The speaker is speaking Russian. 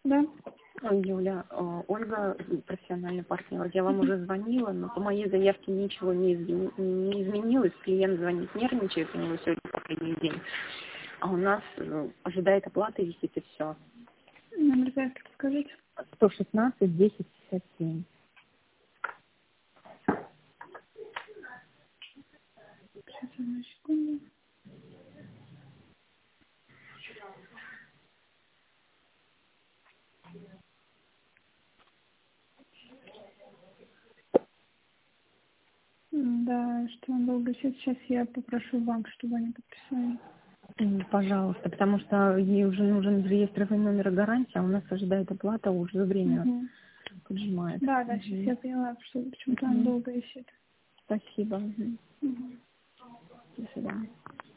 Да. Ой, Юля, Ольга, профессиональный партнер, я вам уже звонила, но по моей заявке ничего не изменилось. Клиент звонит, нервничает, у него сегодня последний день. А у нас ожидает оплаты, висит и все. Номер заявки скажите. 116 10 57. Сейчас, одну секунду. Да, что он долго висит. Сейчас я попрошу банк, чтобы они подписали. Пожалуйста, потому что ей уже нужен реестровый номер гарантии, а у нас ожидает оплата, уже время поджимает. Да, сейчас я поняла, что почему-то он долго висит. Спасибо. Угу. До свидания.